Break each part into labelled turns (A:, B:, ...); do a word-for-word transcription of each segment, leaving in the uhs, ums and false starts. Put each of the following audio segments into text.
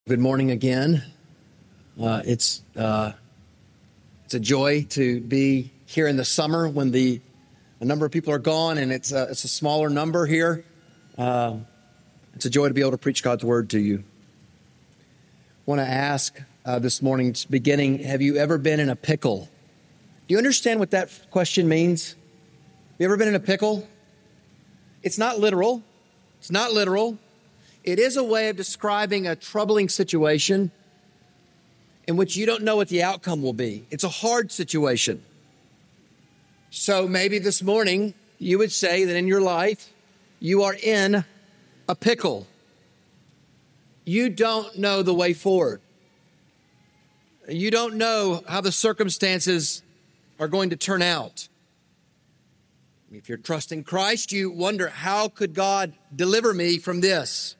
A: Good morning again. Uh, it's uh, it's a joy to be here in the summer when the a number of people are gone and it's a, it's a smaller number here. Uh, it's a joy to be able to preach God's word to you. I want to ask uh, this morning's beginning, have you ever been in a pickle? Do you understand what that question means? Have you ever been in a pickle? It's not literal. It's not literal. It is a way of describing a troubling situation in which you don't know what the outcome will be. It's a hard situation. So maybe this morning you would say that in your life you are in a pickle. You don't know the way forward. You don't know how the circumstances are going to turn out. If you're trusting Christ, you wonder, how could God deliver me from this?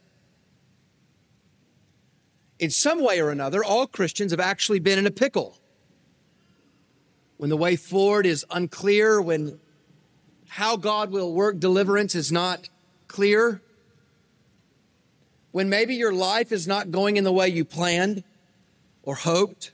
A: In some way or another, all Christians have actually been in a pickle. When the way forward is unclear, when how God will work deliverance is not clear, when maybe your life is not going in the way you planned or hoped.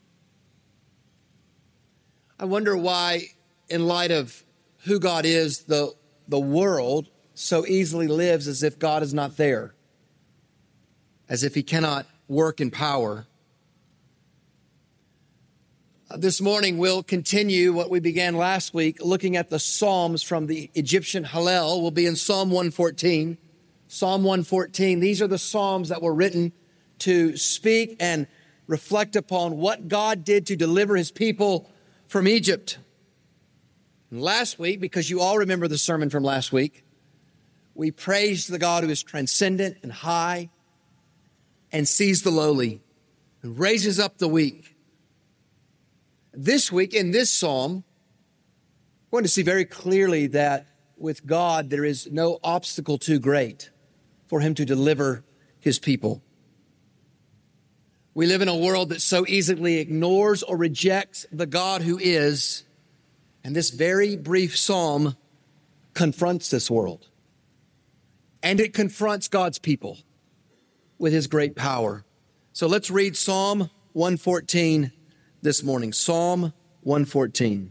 A: I wonder why, in light of who God is, the, the world so easily lives as if God is not there, as if he cannot work in power. Uh, this morning we'll continue what we began last week, looking at the Psalms from the Egyptian Hallel. We'll be in Psalm one fourteen. Psalm one fourteen, these are the Psalms that were written to speak and reflect upon what God did to deliver his people from Egypt. And last week, because you all remember the sermon from last week, we praised the God who is transcendent and high, and sees the lowly, and raises up the weak. This week, in this psalm, we're going to see very clearly that with God, there is no obstacle too great for him to deliver his people. We live in a world that so easily ignores or rejects the God who is, and this very brief psalm confronts this world. And it confronts God's people with his great power. So let's read Psalm one fourteen this morning. Psalm one fourteen.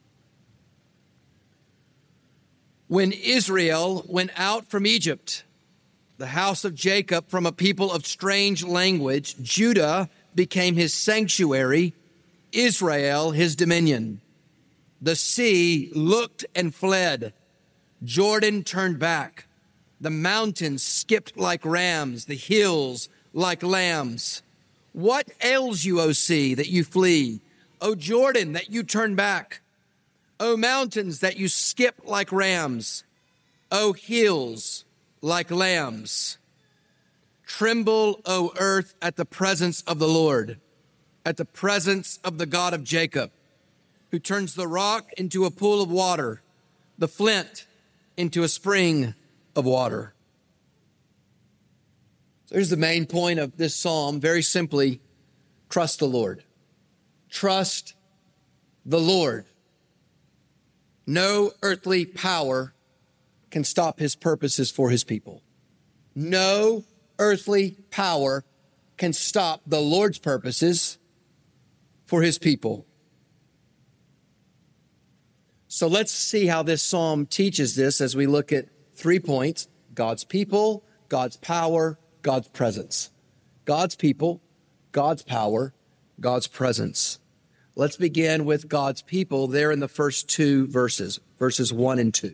A: When Israel went out from Egypt, the house of Jacob from a people of strange language, Judah became his sanctuary, Israel his dominion. The sea looked and fled. Jordan turned back. The mountains skipped like rams, the hills like lambs. What ails you, O sea, that you flee? O Jordan, that you turn back? O mountains, that you skip like rams? O hills, like lambs? Tremble, O earth, at the presence of the Lord, at the presence of the God of Jacob, who turns the rock into a pool of water, the flint into a spring of water. So here's the main point of this psalm. Very simply, trust the Lord. Trust the Lord. No earthly power can stop his purposes for his people. No earthly power can stop the Lord's purposes for his people. So let's see how this psalm teaches this as we look at three points: God's people, God's power, God's presence. God's people, God's power, God's presence. Let's begin with God's people there in the first two verses, verses one and two.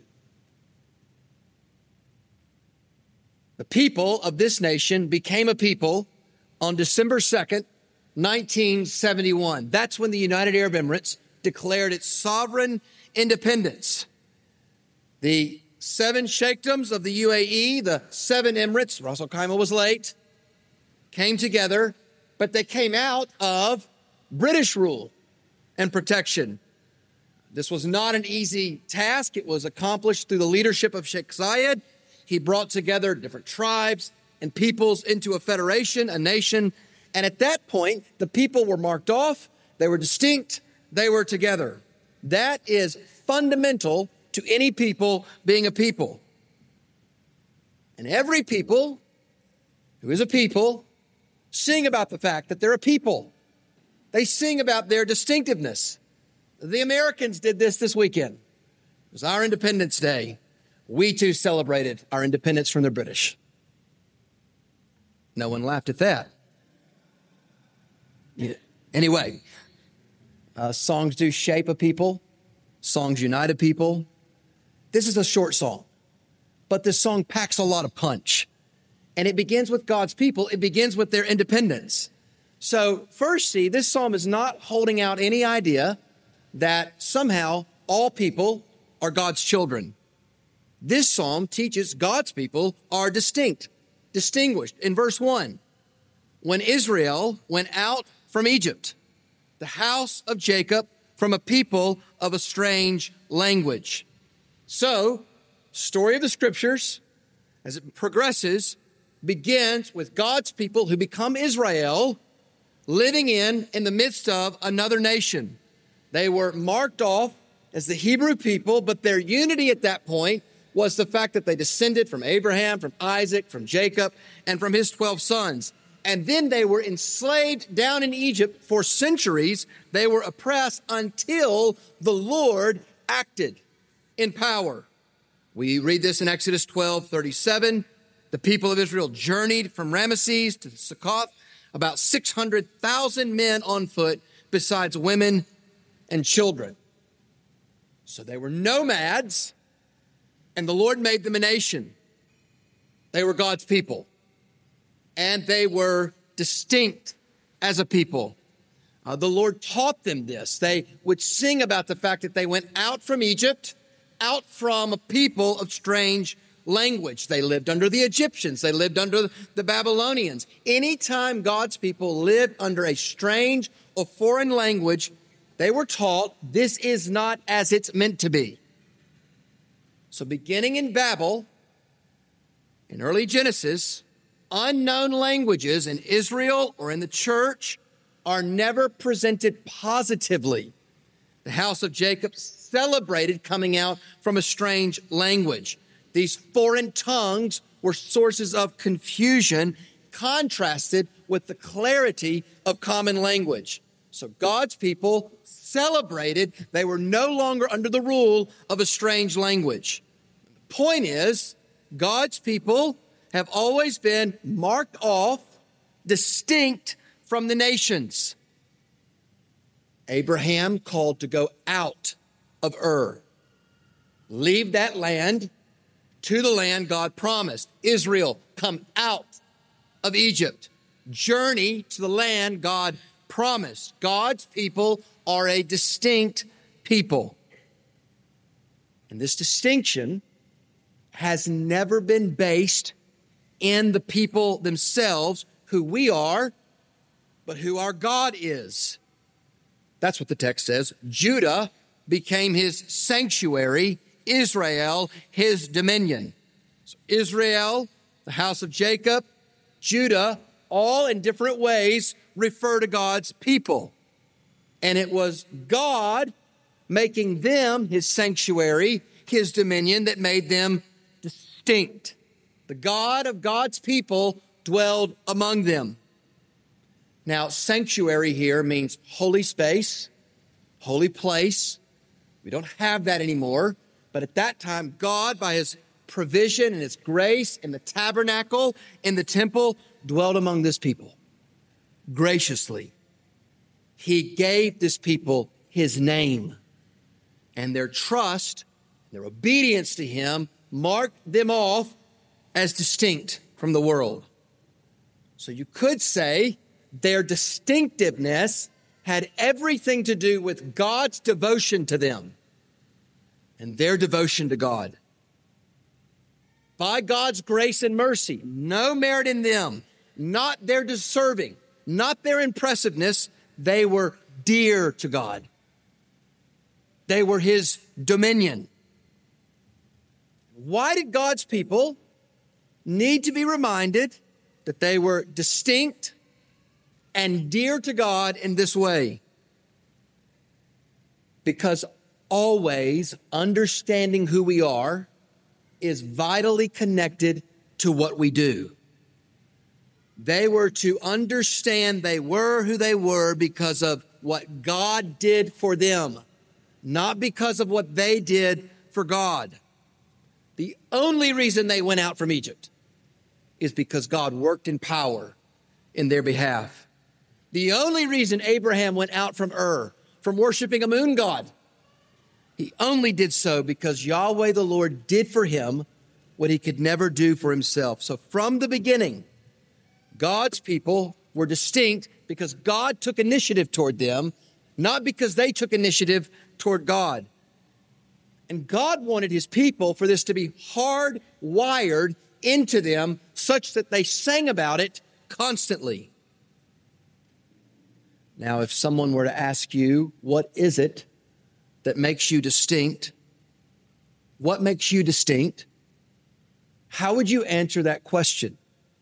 A: The people of this nation became a people on December second, nineteen seventy-one. That's when the United Arab Emirates declared its sovereign independence. The seven sheikdoms of the U A E, the seven emirates, Ras Al Khaimah was late, came together, but they came out of British rule and protection. This was not an easy task. It was accomplished through the leadership of Sheikh Zayed. He brought together different tribes and peoples into a federation, a nation. And at that point, the people were marked off. They were distinct. They were together. That is fundamental to any people being a people. And every people who is a people sing about the fact that they're a people. They sing about their distinctiveness. The Americans did this this weekend. It was our Independence Day. We too celebrated our independence from the British. No one laughed at that. Yeah. Anyway, uh, songs do shape a people. Songs unite a people. This is a short song, but this song packs a lot of punch. And it begins with God's people. It begins with their independence. So first, see, this psalm is not holding out any idea that somehow all people are God's children. This psalm teaches God's people are distinct, distinguished. In verse one, when Israel went out from Egypt, the house of Jacob from a people of a strange language. So, story of the scriptures, as it progresses, begins with God's people who become Israel, living in, in the midst of another nation. They were marked off as the Hebrew people, but their unity at that point was the fact that they descended from Abraham, from Isaac, from Jacob, and from his twelve sons. And then they were enslaved down in Egypt for centuries. They were oppressed until the Lord acted in power. We read this in Exodus twelve thirty-seven. The people of Israel journeyed from Ramesses to Succoth, about six hundred thousand men on foot, besides women and children. So they were nomads, and the Lord made them a nation. They were God's people, and they were distinct as a people. Uh, the Lord taught them this. They would sing about the fact that they went out from Egypt, out from a people of strange language. They lived under the Egyptians. They lived under the Babylonians. Anytime God's people lived under a strange or foreign language, they were taught this is not as it's meant to be. So beginning in Babel, in early Genesis, unknown languages in Israel or in the church are never presented positively. The house of Jacob celebrated coming out from a strange language. These foreign tongues were sources of confusion, contrasted with the clarity of common language. So God's people celebrated they were no longer under the rule of a strange language. The point is, God's people have always been marked off, distinct from the nations. Abraham called to go out of Ur, leave that land to the land God promised. Israel, come out of Egypt, journey to the land God promised. God's people are a distinct people. And this distinction has never been based in the people themselves, who we are, but who our God is. That's what the text says. Judah became his sanctuary, Israel his dominion. So Israel, the house of Jacob, Judah, all in different ways refer to God's people. And it was God making them his sanctuary, his dominion, that made them distinct. The God of God's people dwelled among them. Now, sanctuary here means holy space, holy place. We don't have that anymore. But at that time, God, by his provision and his grace in the tabernacle, in the temple, dwelled among this people graciously. He gave this people his name, and their trust, their obedience to him marked them off as distinct from the world. So you could say their distinctiveness had everything to do with God's devotion to them and their devotion to God. By God's grace and mercy, no merit in them, not their deserving, not their impressiveness, they were dear to God. They were his dominion. Why did God's people need to be reminded that they were distinct and dear to God in this way? Because always understanding who we are is vitally connected to what we do. They were to understand they were who they were because of what God did for them, not because of what they did for God. The only reason they went out from Egypt is because God worked in power in their behalf. The only reason Abraham went out from Ur, from worshiping a moon god, he only did so because Yahweh the Lord did for him what he could never do for himself. So from the beginning, God's people were distinct because God took initiative toward them, not because they took initiative toward God. And God wanted his people for this to be hardwired into them such that they sang about it constantly. Now, if someone were to ask you, what is it that makes you distinct? What makes you distinct? How would you answer that question?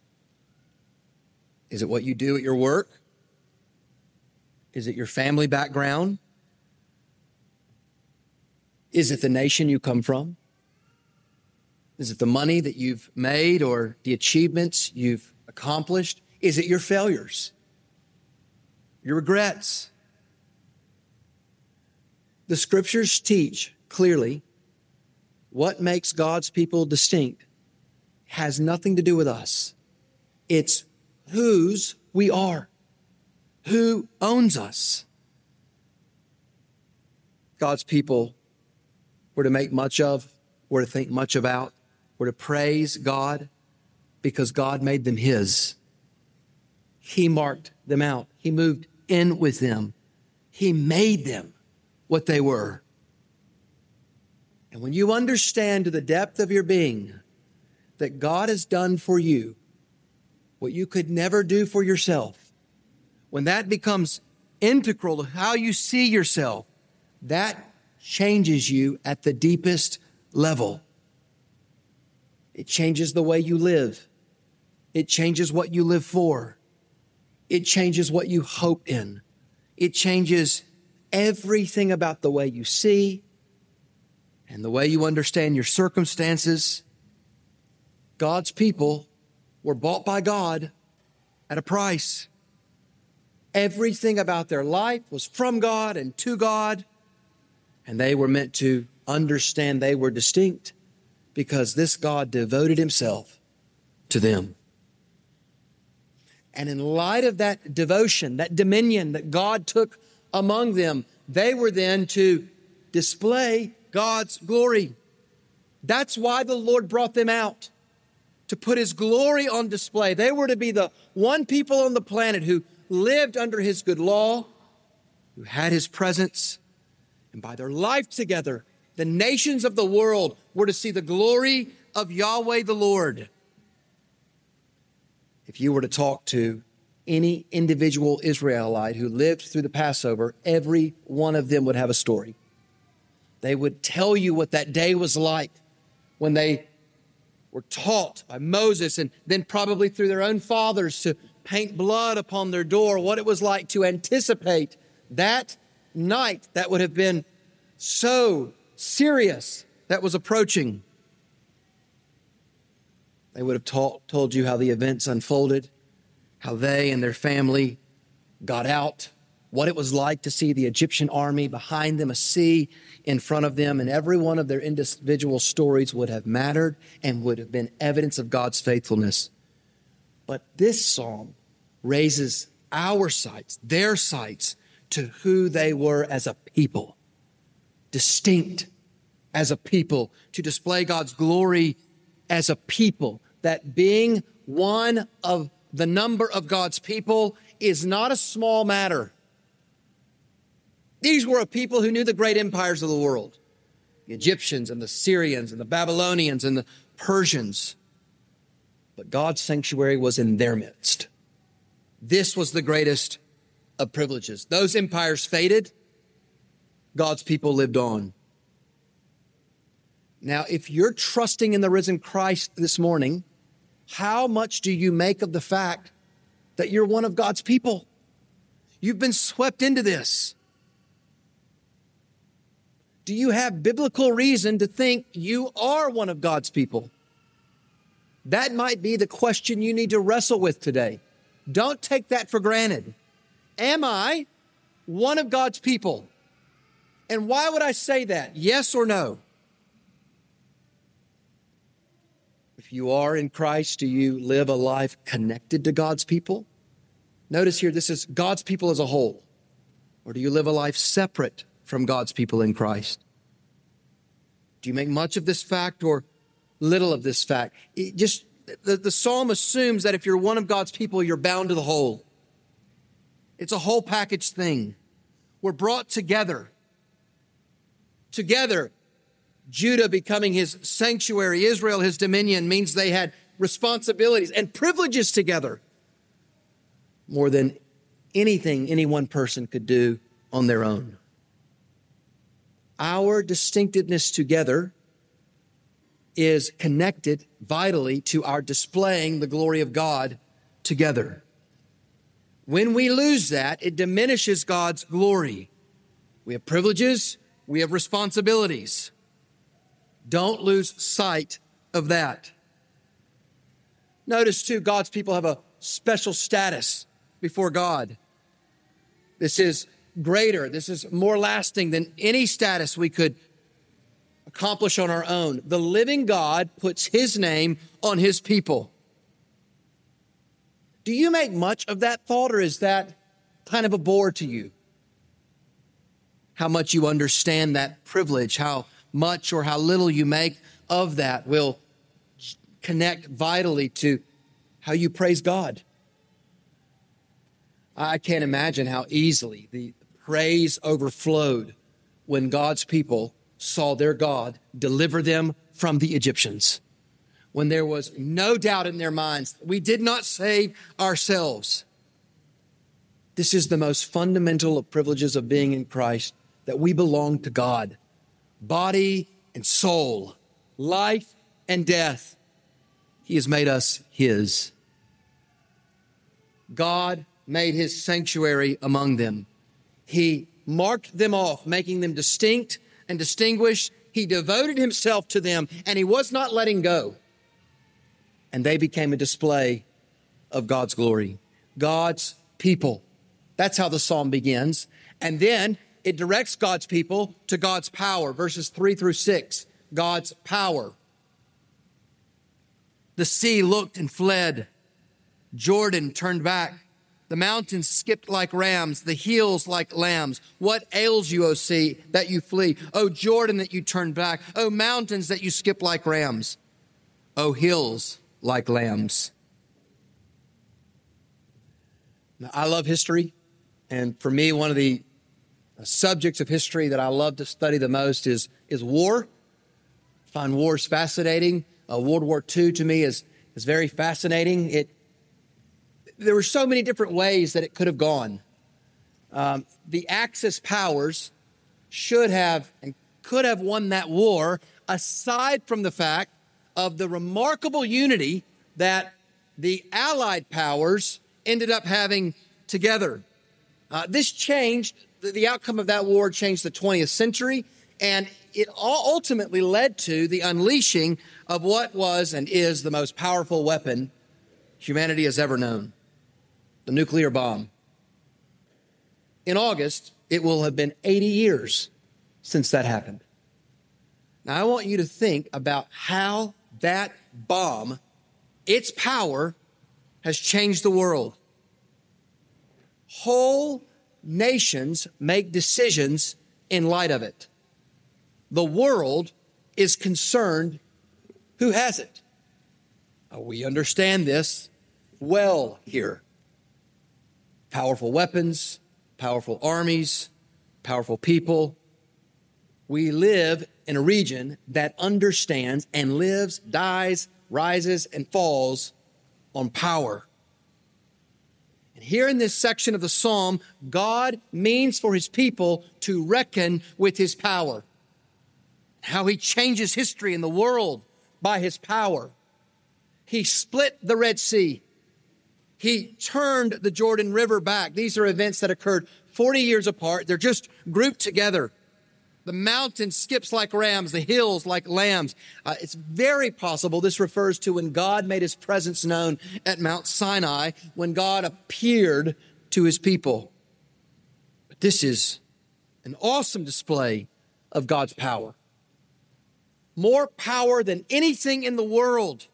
A: Is it what you do at your work? Is it your family background? Is it the nation you come from? Is it the money that you've made or the achievements you've accomplished? Is it your failures? Your regrets? The scriptures teach clearly what makes God's people distinct has nothing to do with us. It's whose we are, who owns us. God's people were to make much of, were to think much about, were to praise God because God made them his. He marked them out. He moved in with them. He made them what they were. And when you understand to the depth of your being that God has done for you what you could never do for yourself, when that becomes integral to how you see yourself, that changes you at the deepest level. It changes the way you live. It changes what you live for. It changes what you hope in. It changes everything about the way you see and the way you understand your circumstances. God's people were bought by God at a price. Everything about their life was from God and to God, and they were meant to understand they were distinct because this God devoted himself to them. And in light of that devotion, that dominion that God took among them, they were then to display God's glory. That's why the Lord brought them out, to put his glory on display. They were to be the one people on the planet who lived under his good law, who had his presence, and by their life together, the nations of the world were to see the glory of Yahweh the Lord. If you were to talk to any individual Israelite who lived through the Passover, every one of them would have a story. They would tell you what that day was like when they were taught by Moses and then probably through their own fathers to paint blood upon their door, what it was like to anticipate that night that would have been so serious that was approaching. They would have taught, told you how the events unfolded, how they and their family got out, what it was like to see the Egyptian army behind them, a sea in front of them, and every one of their individual stories would have mattered and would have been evidence of God's faithfulness. But this psalm raises our sights, their sights, to who they were as a people, distinct as a people, to display God's glory as a people, that being one of the number of God's people is not a small matter. These were a people who knew the great empires of the world, the Egyptians and the Syrians and the Babylonians and the Persians. But God's sanctuary was in their midst. This was the greatest of privileges. Those empires faded. God's people lived on. Now, if you're trusting in the risen Christ this morning, how much do you make of the fact that you're one of God's people? You've been swept into this. Do you have biblical reason to think you are one of God's people? That might be the question you need to wrestle with today. Don't take that for granted. Am I one of God's people? And why would I say that? Yes or no? If you are in Christ, do you live a life connected to God's people? Notice here, this is God's people as a whole. Or do you live a life separate from God's people in Christ? Do you make much of this fact or little of this fact? It just the, the psalm assumes that if you're one of God's people, you're bound to the whole. It's a whole package thing. We're brought together. Together, Judah becoming his sanctuary, Israel his dominion, means they had responsibilities and privileges together more than anything any one person could do on their own. Our distinctiveness together is connected vitally to our displaying the glory of God together. When we lose that, it diminishes God's glory. We have privileges, we have responsibilities. Don't lose sight of that. Notice too, God's people have a special status before God. This is greater. This is more lasting than any status we could accomplish on our own. The living God puts his name on his people. Do you make much of that thought, or is that kind of a bore to you? How much you understand that privilege, how much or how little you make of that will connect vitally to how you praise God. I can't imagine how easily the praise overflowed when God's people saw their God deliver them from the Egyptians. When there was no doubt in their minds, we did not save ourselves. This is the most fundamental of privileges of being in Christ, that we belong to God. Body and soul, life and death. He has made us his. God made his sanctuary among them. He marked them off, making them distinct and distinguished. He devoted himself to them, and he was not letting go. And they became a display of God's glory. God's people. That's how the psalm begins. And then it directs God's people to God's power. Verses three through six. God's power. The sea looked and fled. Jordan turned back. The mountains skipped like rams, the hills like lambs. What ails you, O sea, that you flee? O Jordan, that you turn back? O mountains, that you skip like rams? O hills, like lambs. Now, I love history. And for me, one of the subjects of history that I love to study the most is, is war. I find wars fascinating. Uh, World War Two to me is, is very fascinating. It There were so many different ways that it could have gone. Um, the Axis powers should have and could have won that war, aside from the fact of the remarkable unity that the Allied powers ended up having together. Uh, this changed, the, the outcome of that war changed the twentieth century, and it all ultimately led to the unleashing of what was and is the most powerful weapon humanity has ever known. The nuclear bomb. In August, it will have been eighty years since that happened. Now, I want you to think about how that bomb, its power, has changed the world. Whole nations make decisions in light of it. The world is concerned who has it. Now, we understand this well here. Powerful weapons, powerful armies, powerful people. We live in a region that understands and lives, dies, rises, and falls on power. And here in this section of the psalm, God means for his people to reckon with his power. How he changes history in the world by his power. He split the Red Sea. He turned the Jordan River back. These are events that occurred forty years apart. They're just grouped together. The mountain skips like rams, the hills like lambs. Uh, it's very possible this refers to when God made his presence known at Mount Sinai, when God appeared to his people. But this is an awesome display of God's power. More power than anything in the world.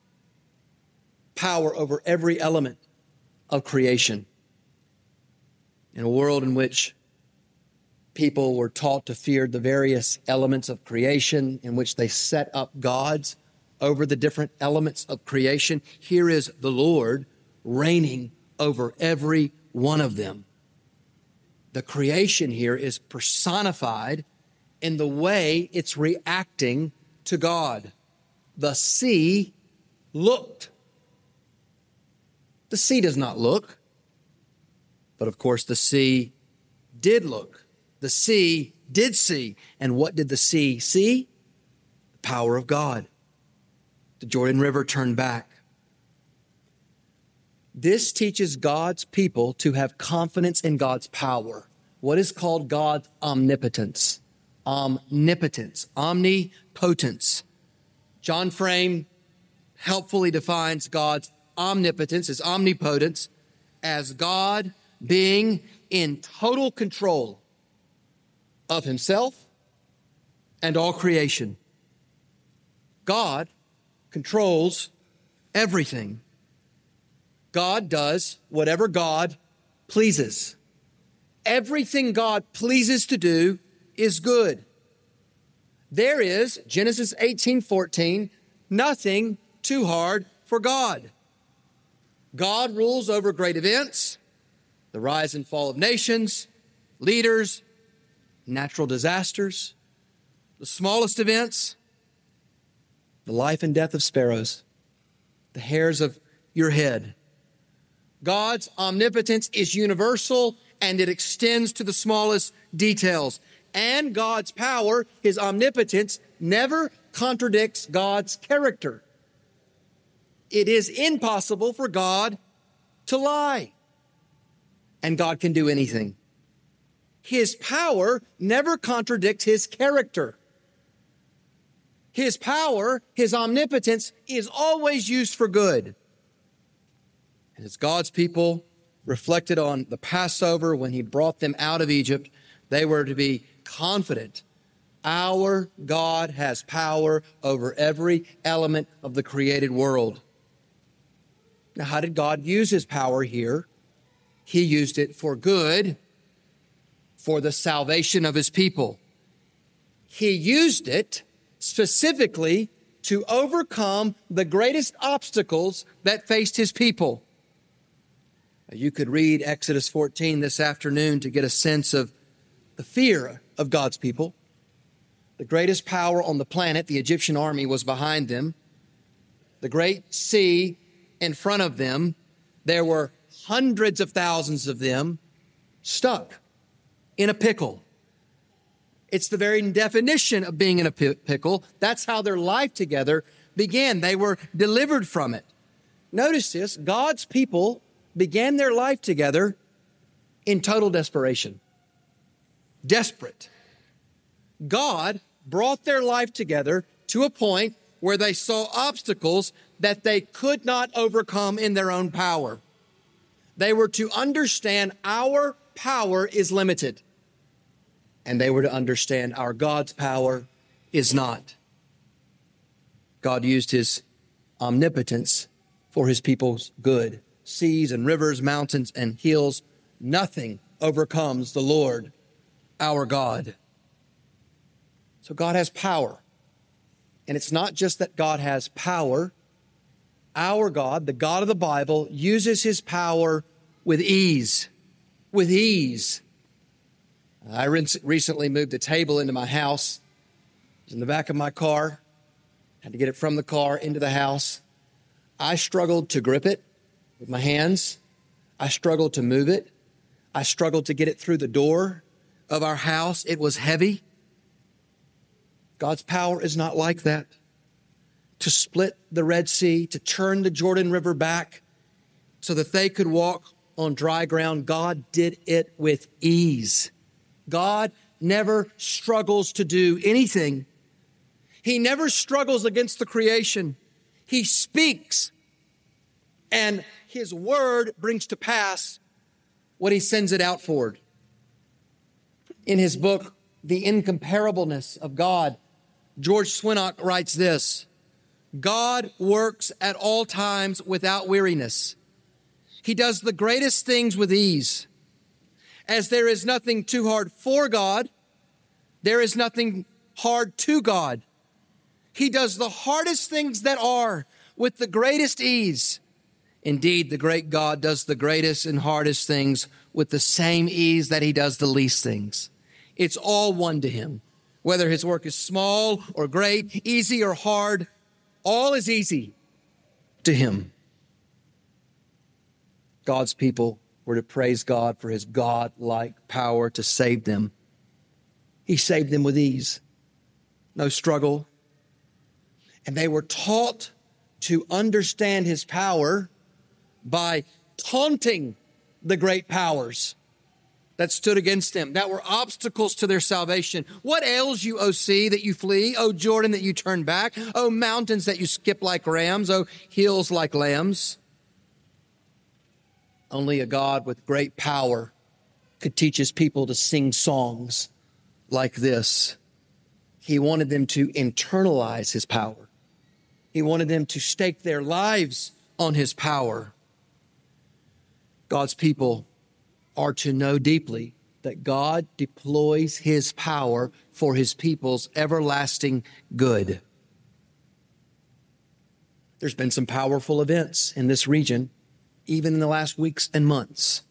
A: Power over every element of creation. In a world in which people were taught to fear the various elements of creation, in which they set up gods over the different elements of creation, here is the Lord reigning over every one of them. The creation here is personified in the way it's reacting to God. The sea looked. The sea does not look, but of course the sea did look. The sea did see. And what did the sea see? The power of God. The Jordan River turned back. This teaches God's people to have confidence in God's power. What is called God's omnipotence? Omnipotence, omnipotence. John Frame helpfully defines God's omnipotence, his omnipotence, as God being in total control of himself and all creation. God controls everything. God does whatever God pleases. Everything God pleases to do is good. There is, Genesis eighteen fourteen, nothing too hard for God. God rules over great events, the rise and fall of nations, leaders, natural disasters, the smallest events, the life and death of sparrows, the hairs of your head. God's omnipotence is universal and it extends to the smallest details. And God's power, his omnipotence, never contradicts God's character. It is impossible for God to lie. And God can do anything. His power never contradicts his character. His power, his omnipotence, is always used for good. And as God's people reflected on the Passover when he brought them out of Egypt, they were to be confident. Our God has power over every element of the created world. Now, how did God use his power here? He used it for good, for the salvation of his people. He used it specifically to overcome the greatest obstacles that faced his people. You could read Exodus fourteen this afternoon to get a sense of the fear of God's people. The greatest power on the planet, the Egyptian army, was behind them. The great sea in front of them, there were hundreds of thousands of them stuck in a pickle. It's the very definition of being in a pickle. That's how their life together began. They were delivered from it. Notice this, God's people began their life together in total desperation. Desperate. God brought their life together to a point where they saw obstacles that they could not overcome in their own power. They were to understand our power is limited. And they were to understand our God's power is not. God used his omnipotence for his people's good. Seas and rivers, mountains and hills, nothing overcomes the Lord, our God. So God has power. And it's not just that God has power. Our God, the God of the Bible, uses his power with ease. With ease. I recently moved a table into my house. It was in the back of my car. Had to get it from the car into the house. I struggled to grip it with my hands. I struggled to move it. I struggled to get it through the door of our house. It was heavy. God's power is not like that. To split the Red Sea, to turn the Jordan River back so that they could walk on dry ground, God did it with ease. God never struggles to do anything. He never struggles against the creation. He speaks, and his word brings to pass what he sends it out for. In his book, The Incomparableness of God, George Swinnock writes this: God works at all times without weariness. He does the greatest things with ease. As there is nothing too hard for God, there is nothing hard to God. He does the hardest things that are with the greatest ease. Indeed, the great God does the greatest and hardest things with the same ease that he does the least things. It's all one to him. Whether his work is small or great, easy or hard, all is easy to him. God's people were to praise God for his God-like power to save them. He saved them with ease, no struggle. And they were taught to understand his power by taunting the great powers that stood against them, that were obstacles to their salvation. What ails you, O sea, that you flee? O Jordan, that you turn back? O mountains, that you skip like rams? O hills like lambs? Only a God with great power could teach his people to sing songs like this. He wanted them to internalize his power. He wanted them to stake their lives on his power. God's people are to know deeply that God deploys his power for his people's everlasting good. There's been some powerful events in this region, even in the last weeks and months.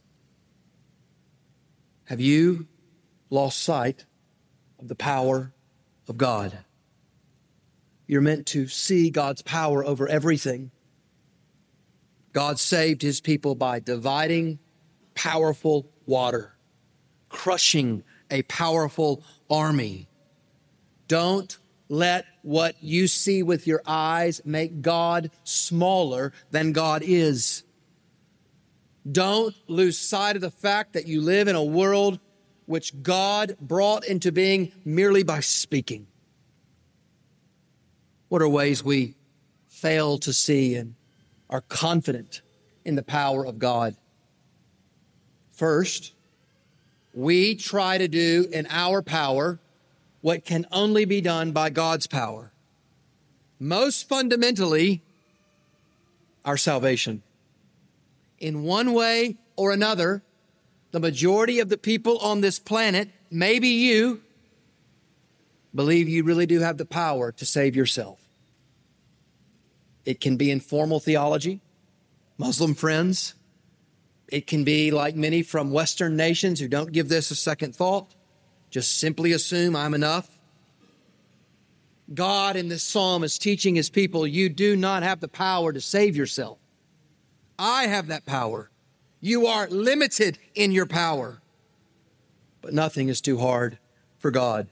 A: Have you lost sight of the power of God? You're meant to see God's power over everything. God saved his people by dividing powerful water, crushing a powerful army. Don't let what you see with your eyes make God smaller than God is. Don't lose sight of the fact that you live in a world which God brought into being merely by speaking. What are ways we fail to see and are confident in the power of God? First, we try to do in our power what can only be done by God's power. Most fundamentally, our salvation. In one way or another, the majority of the people on this planet, maybe you, believe you really do have the power to save yourself. It can be in formal theology, Muslim friends. It can be like many from Western nations who don't give this a second thought, just simply assume I'm enough. God in this psalm is teaching his people, you do not have the power to save yourself. I have that power. You are limited in your power, but nothing is too hard for God.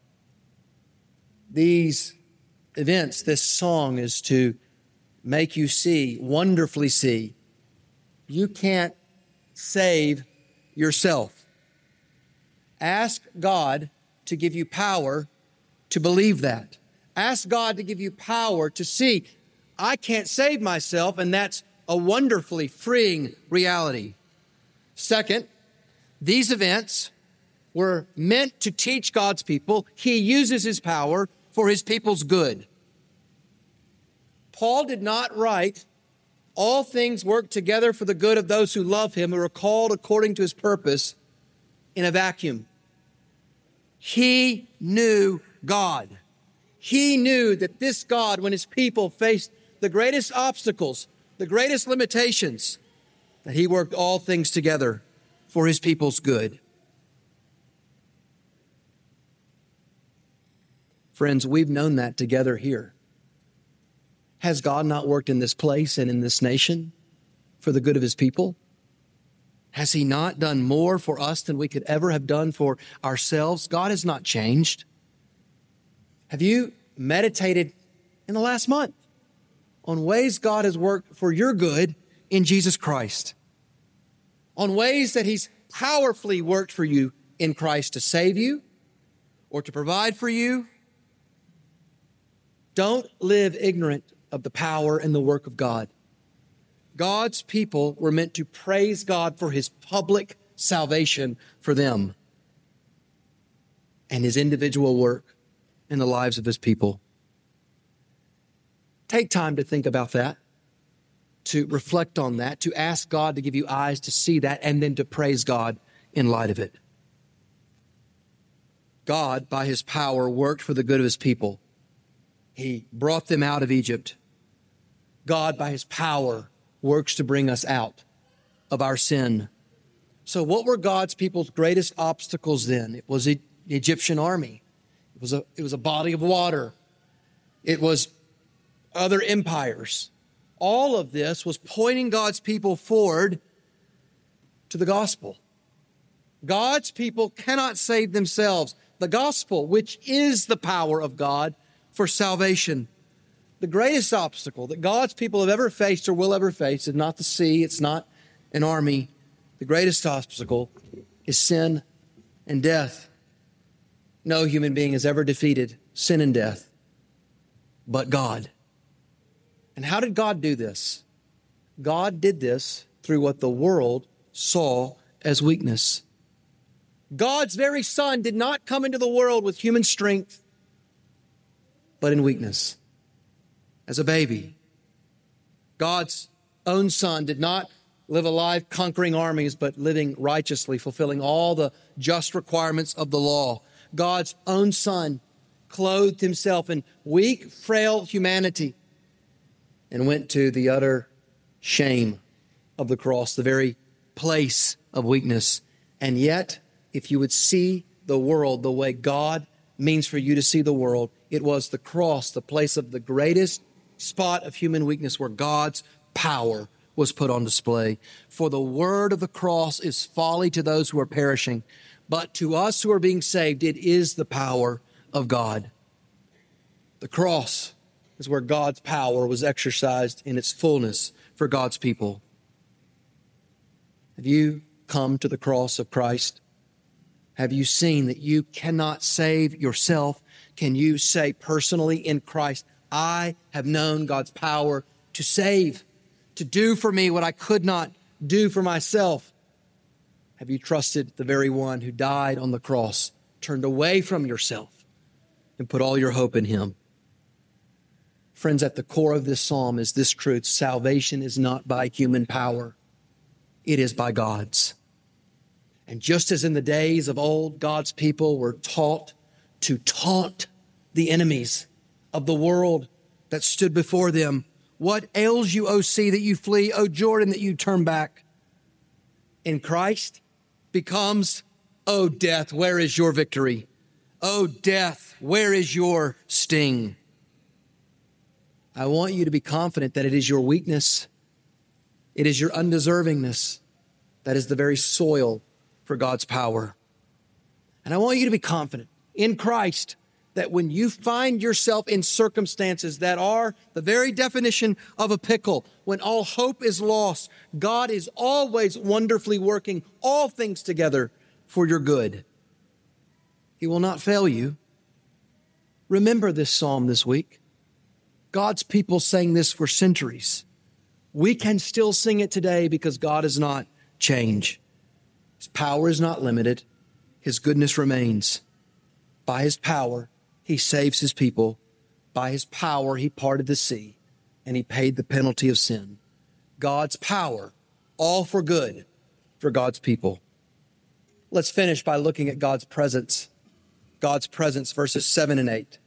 A: These events, this song is to make you see, wonderfully see, you can't save yourself. Ask God to give you power to believe that. Ask God to give you power to see, I can't save myself, and that's a wonderfully freeing reality. Second, these events were meant to teach God's people he uses his power for his people's good. Paul did not write, all things work together for the good of those who love him, who are called according to his purpose, in a vacuum. He knew God. He knew that this God, when his people faced the greatest obstacles, the greatest limitations, that he worked all things together for his people's good. Friends, we've known that together here. Has God not worked in this place and in this nation for the good of his people? Has he not done more for us than we could ever have done for ourselves? God has not changed. Have you meditated in the last month on ways God has worked for your good in Jesus Christ? On ways that he's powerfully worked for you in Christ to save you, or to provide for you. Don't live ignorant of the power and the work of God. God's people were meant to praise God for his public salvation for them and his individual work in the lives of his people. Take time to think about that, to reflect on that, to ask God to give you eyes to see that, and then to praise God in light of it. God, by his power, worked for the good of his people. He brought them out of Egypt. God, by his power, works to bring us out of our sin. So what were God's people's greatest obstacles then? It was the Egyptian army. It was a, it was a body of water. It was other empires. All of this was pointing God's people forward to the gospel. God's people cannot save themselves. The gospel, which is the power of God for salvation. The greatest obstacle that God's people have ever faced or will ever face is not the sea, it's not an army. The greatest obstacle is sin and death. No human being has ever defeated sin and death but God. And how did God do this? God did this through what the world saw as weakness. God's very Son did not come into the world with human strength, but in weakness. As a baby, God's own Son did not live a life conquering armies, but living righteously, fulfilling all the just requirements of the law. God's own Son clothed himself in weak, frail humanity and went to the utter shame of the cross, the very place of weakness. And yet, if you would see the world the way God means for you to see the world, it was the cross, the place of the greatest spot of human weakness where God's power was put on display. For the word of the cross is folly to those who are perishing, but to us who are being saved, it is the power of God. The cross is where God's power was exercised in its fullness for God's people. Have you come to the cross of Christ? Have you seen that you cannot save yourself? Can you say personally in Christ, I have known God's power to save, to do for me what I could not do for myself? Have you trusted the very one who died on the cross, turned away from yourself, and put all your hope in him? Friends, at the core of this psalm is this truth: salvation is not by human power. It is by God's. And just as in the days of old, God's people were taught to taunt the enemies of the world that stood before them. What ails you, O sea, that you flee? O Jordan, that you turn back? In Christ becomes, O death, where is your victory? O death, where is your sting? I want you to be confident that it is your weakness, it is your undeservingness that is the very soil for God's power. And I want you to be confident in Christ that when you find yourself in circumstances that are the very definition of a pickle, when all hope is lost, God is always wonderfully working all things together for your good. He will not fail you. Remember this psalm this week. God's people sang this for centuries. We can still sing it today because God has not changed. His power is not limited. His goodness remains. By his power, he saves his people. By his power, he parted the sea and he paid the penalty of sin. God's power, all for good for God's people. Let's finish by looking at God's presence. God's presence, verses seven and eight.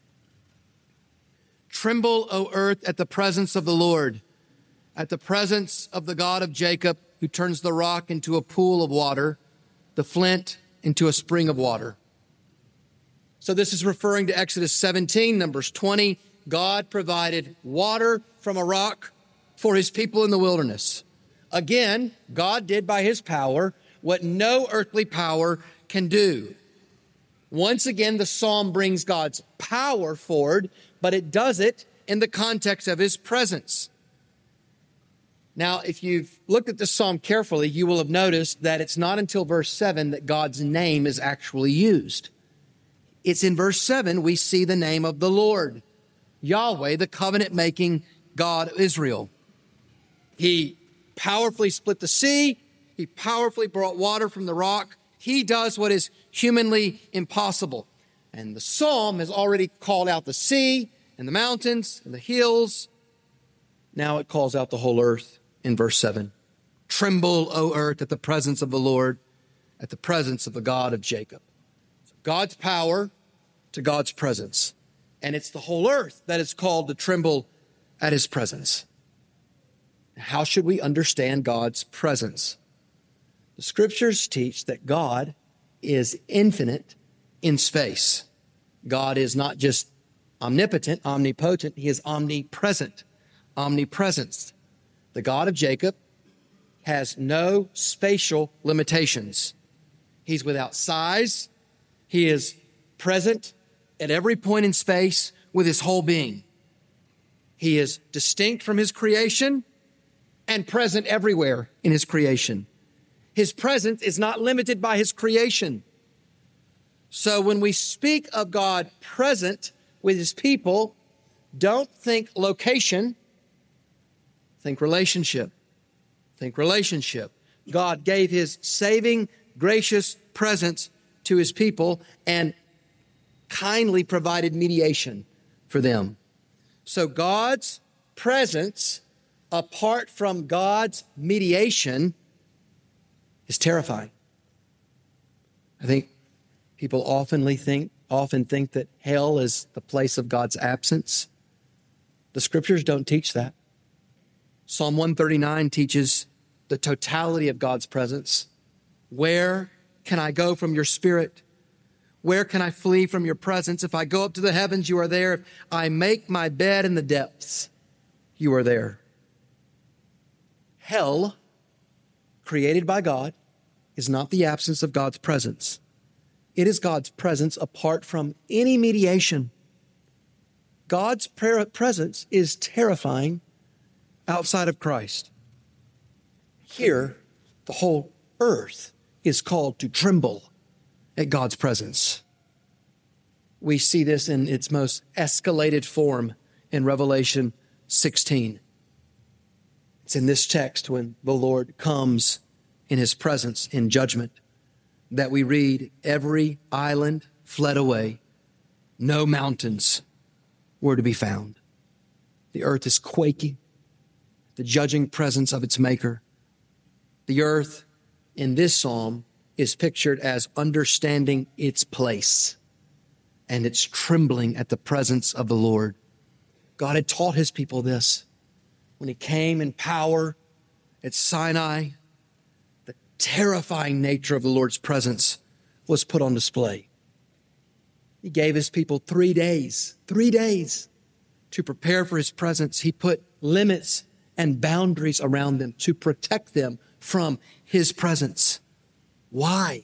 A: Tremble, O earth, at the presence of the Lord, at the presence of the God of Jacob, who turns the rock into a pool of water, the flint into a spring of water. So this is referring to Exodus seventeen, Numbers twenty. God provided water from a rock for his people in the wilderness. Again, God did by his power what no earthly power can do. Once again, the psalm brings God's power forward, but it does it in the context of his presence. Now, if you've looked at this psalm carefully, you will have noticed that it's not until verse seven that God's name is actually used. it's in verse seven, we see the name of the Lord, Yahweh, the covenant-making God of Israel. He powerfully split the sea. He powerfully brought water from the rock. He does what is humanly impossible. And the psalm has already called out the sea and the mountains and the hills. Now it calls out the whole earth in verse seven. Tremble, O earth, at the presence of the Lord, at the presence of the God of Jacob. So God's power to God's presence. And it's the whole earth that is called to tremble at his presence. How should we understand God's presence? The scriptures teach that God is infinite in space. God is not just omnipotent, omnipotent. He is omnipresent, omnipresence. The God of Jacob has no spatial limitations. He's without size. He is present at every point in space with his whole being. He is distinct from his creation and present everywhere in his creation. His presence is not limited by his creation. So when we speak of God present with his people, don't think location, think relationship. Think relationship. God gave his saving, gracious presence to his people and kindly provided mediation for them. So God's presence, apart from God's mediation, is terrifying. I think people oftenly think, often think that hell is the place of God's absence. The scriptures don't teach that. Psalm one thirty-nine teaches the totality of God's presence. Where can I go from your spirit? Where can I flee from your presence? If I go up to the heavens, you are there. If I make my bed in the depths, you are there. Hell, created by God, is not the absence of God's presence. It is God's presence apart from any mediation. God's presence is terrifying outside of Christ. Here, the whole earth is called to tremble at God's presence. We see this in its most escalated form in Revelation sixteen. It's in this text when the Lord comes in his presence in judgment that we read, every island fled away, no mountains were to be found. The earth is quaking, the judging presence of its maker. The earth in this psalm is pictured as understanding its place, and it's trembling at the presence of the Lord. God had taught his people this when he came in power at Sinai. The terrifying nature of the Lord's presence was put on display. He gave his people three days, three days to prepare for his presence. He put limits and boundaries around them to protect them from his presence. Why?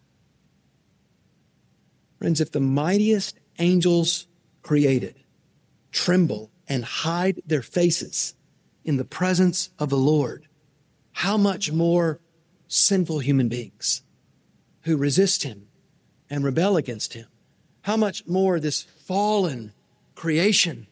A: Friends, if the mightiest angels created tremble and hide their faces in the presence of the Lord, how much more sinful human beings who resist him and rebel against him? How much more this fallen creation?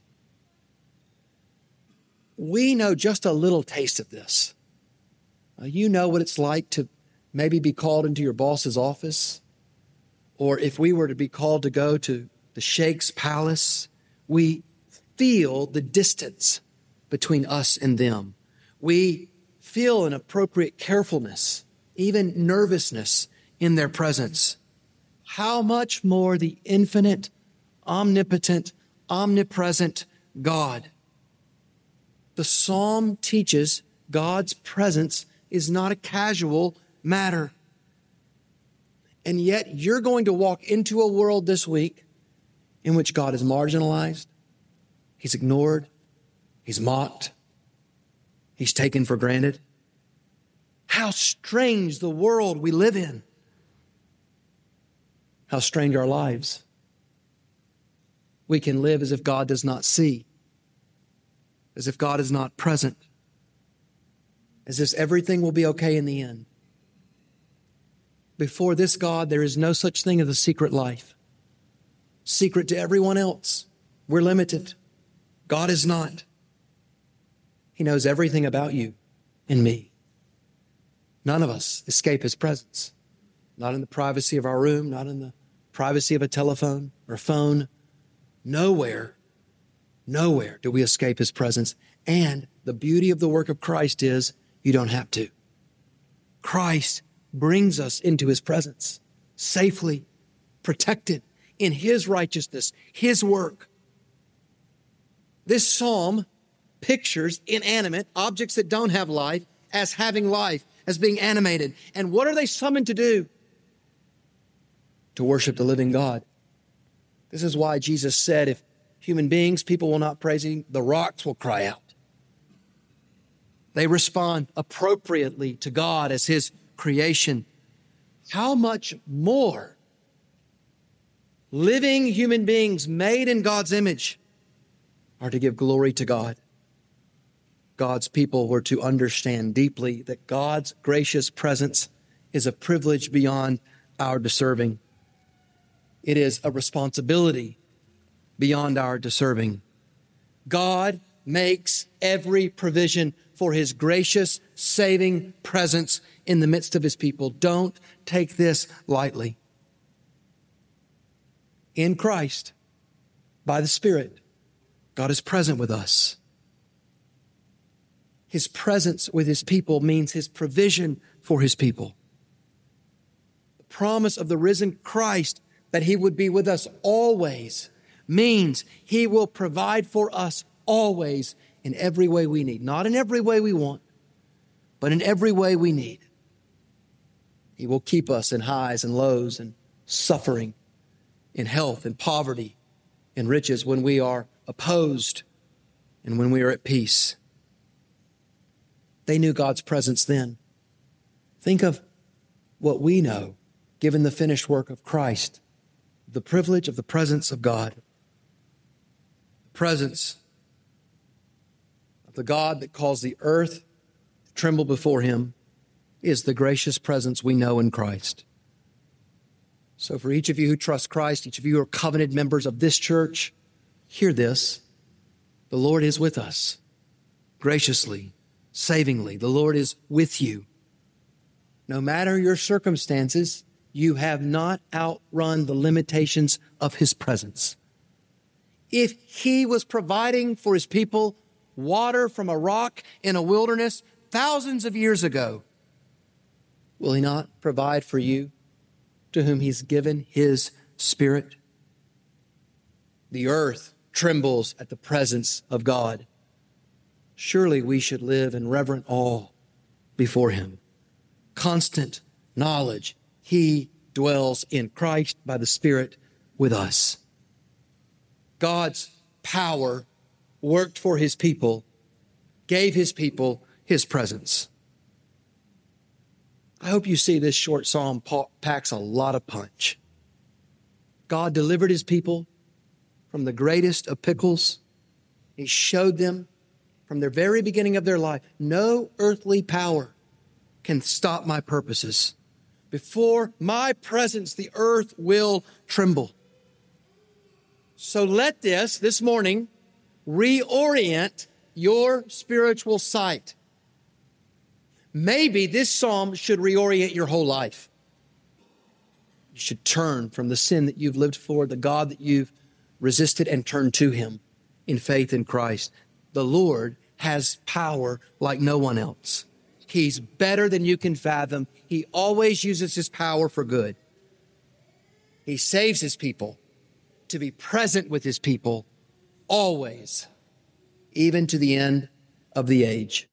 A: We know just a little taste of this. Uh, you know what it's like to maybe be called into your boss's office, or if we were to be called to go to the sheikh's palace, we feel the distance between us and them. We feel an appropriate carefulness, even nervousness in their presence. How much more the infinite, omnipotent, omnipresent God. The psalm teaches God's presence is not a casual matter. And yet you're going to walk into a world this week in which God is marginalized, he's ignored, he's mocked, he's taken for granted. How strange the world we live in. How strange our lives. We can live as if God does not see, as if God is not present, as if everything will be okay in the end. Before this God, there is no such thing as a secret life. secret to everyone else. We're limited. God is not. He knows everything about you and me. None of us escape his presence. Not in the privacy of our room, not in the privacy of a telephone or phone. Nowhere, nowhere do we escape his presence. And the beauty of the work of Christ is you don't have to. Christ brings us into his presence safely, protected in his righteousness, his work. This psalm pictures inanimate objects that don't have life as having life, as being animated. And what are they summoned to do? To worship the living God. This is why Jesus said, if human beings, people will not praise him, the rocks will cry out. They respond appropriately to God as his creation. How much more living human beings made in God's image are to give glory to God. God's people were to understand deeply that God's gracious presence is a privilege beyond our deserving. It is a responsibility beyond our deserving. God makes every provision for his gracious, saving presence in the midst of his people. Don't take this lightly. In Christ, by the Spirit, God is present with us. His presence with his people means his provision for his people. The promise of the risen Christ that he would be with us always means he will provide for us always in every way we need. Not in every way we want, but in every way we need. He will keep us in highs and lows and suffering, in health and poverty, in riches, when we are opposed and when we are at peace. They knew God's presence then. Think of what we know, given the finished work of Christ, the privilege of the presence of God. The presence of the God that caused the earth to tremble before him is the gracious presence we know in Christ. So for each of you who trust Christ, each of you who are covenanted members of this church, hear this. The Lord is with us, graciously, savingly. The Lord is with you. No matter your circumstances, you have not outrun the limitations of his presence. If he was providing for his people water from a rock in a wilderness thousands of years ago, will he not provide for you, to whom he's given his Spirit? The earth trembles at the presence of God. Surely we should live in reverent awe before him. Constant knowledge. He dwells in Christ by the Spirit with us. God's power worked for his people, gave his people his presence. I hope you see this short psalm packs a lot of punch. God delivered his people from the greatest of pickles. He showed them from the very beginning of their life, no earthly power can stop my purposes. Before my presence, the earth will tremble. So let this, this morning, reorient your spiritual sight. Maybe this psalm should reorient your whole life. You should turn from the sin that you've lived for, the God that you've resisted, and turn to him in faith in Christ. The Lord has power like no one else. He's better than you can fathom. He always uses his power for good. He saves his people to be present with his people always, even to the end of the age.